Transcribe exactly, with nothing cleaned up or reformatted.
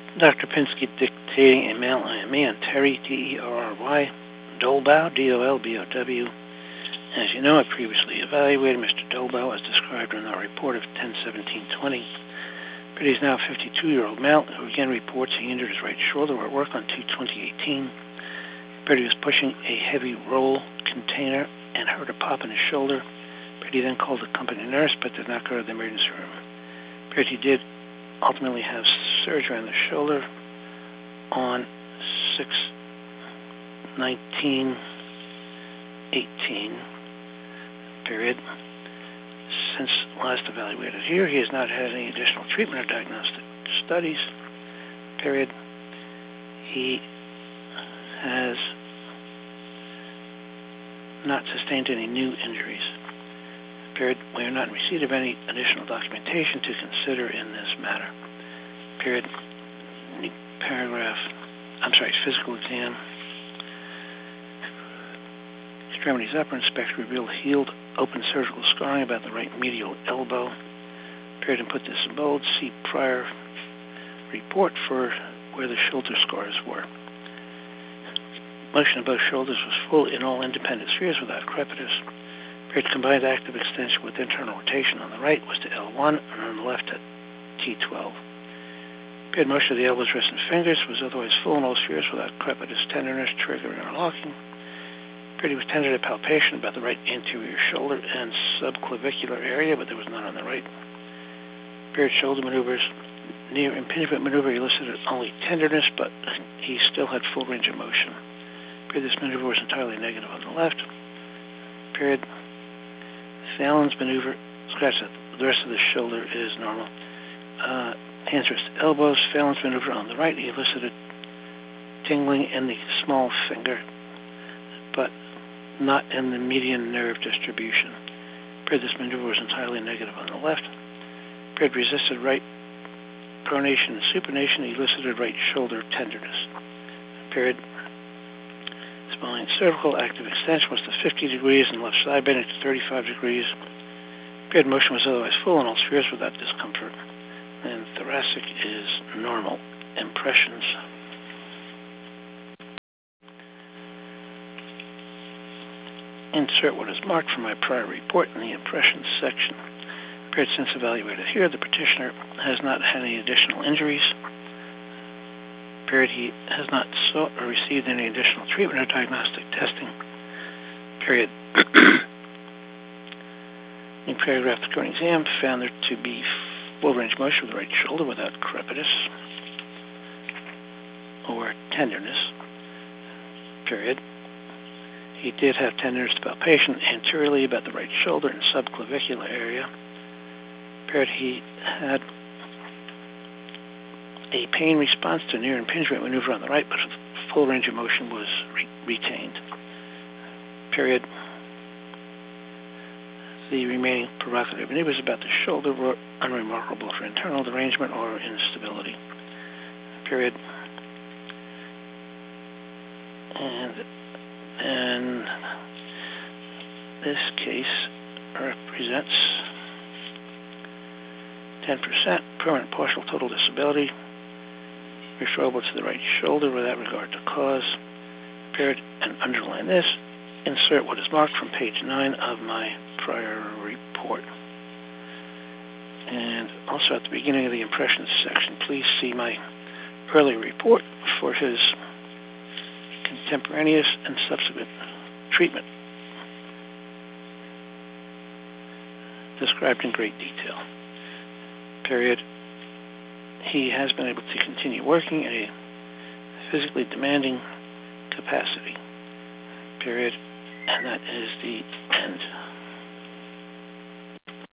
Doctor Pinsky dictating a mail I M E on Terry, T E R R Y, Dolbow, D O L B O W. As you know, I previously evaluated Mister Dolbow as described in our report of ten seventeen twenty. But he's now a fifty-two-year-old male who again reports he injured his right shoulder at work on two twenty eighteen. But he was pushing a heavy roll container and heard a pop in his shoulder. But he then called the company nurse but did not go to the emergency room. But he did ultimately have surgery on the shoulder on six nineteen eighteen period. Since last evaluated here, he has not had any additional treatment or diagnostic studies, period. He has not sustained any new injuries, period. We are not in receipt of any additional documentation to consider in this matter, period. Paragraph, I'm sorry, physical exam. Extremities upper inspection revealed healed open surgical scarring about the right medial elbow. Period, and put this in bold. See prior report for where the shoulder scars were. Motion of both shoulders was full in all independent spheres without crepitus. Period, combined active extension with internal rotation on the right was to L one and on the left at T twelve. Period, motion of the elbows, wrists, and fingers was otherwise full in all spheres without crepitus, tenderness, triggering, or locking. Period, was tentative palpation about the right anterior shoulder and subclavicular area, but there was none on the right. Period, shoulder maneuvers. Near impingement maneuver elicited only tenderness, but he still had full range of motion. Period, this maneuver was entirely negative on the left. Period. Fallon's maneuver, scratch that, the rest of the shoulder is normal. Uh, hands, wrists, elbows. Fallon's maneuver on the right, he elicited tingling in the small finger, but not in the median nerve distribution. Period, this maneuver was entirely negative on the left. Period, resisted right pronation and supination, elicited right shoulder tenderness. Period. Spine cervical active extension was to fifty degrees and left side bending to thirty-five degrees. Period, motion was otherwise full in all spheres without discomfort. And thoracic is normal. Impressions. Insert what is marked from my prior report in the impressions section. Period, since evaluated here, the petitioner has not had any additional injuries. Period, he has not sought or received any additional treatment or diagnostic testing. Period. In paragraph, the current exam found there to be full range of motion of the right shoulder without crepitus or tenderness. Period. He did have tenderness to palpation anteriorly about the right shoulder and subclavicular area. Period, he had a pain response to near impingement maneuver on the right, but full range of motion was re retained. Period. The remaining provocative maneuvers about the shoulder were unremarkable for internal derangement or instability. Period. And and this case represents ten percent permanent partial total disability, referable to the right shoulder without regard to cause. Period, and underline this. Insert what is marked from page nine of my prior report. And also at the beginning of the impressions section, please see my earlier report for his contemporaneous and subsequent treatment, described in great detail. Period. He has been able to continue working in a physically demanding capacity. Period. And that is the end.